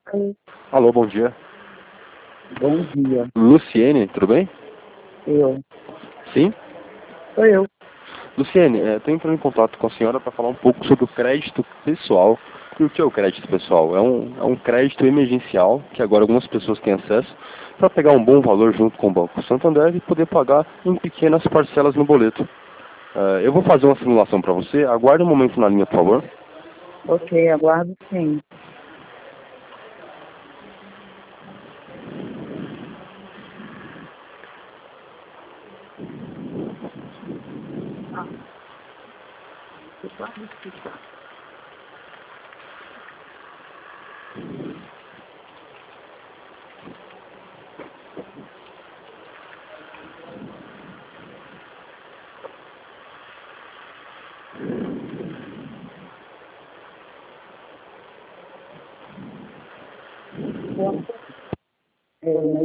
Oi, Alô, bom dia. bom dia. Luciene, tudo bem? Eu. Sim? Sou eu. Luciene, estou entrando em contato com a senhora para falar um pouco sobre o crédito pessoal. E o que é o crédito pessoal? É um crédito emergencial que agora algumas pessoas têm acesso para pegar um bom valor junto com o Banco Santander e poder pagar em pequenas parcelas no boleto. Eu vou fazer uma simulação para você. Aguarde um momento na linha, por favor. Ok, aguardo sim.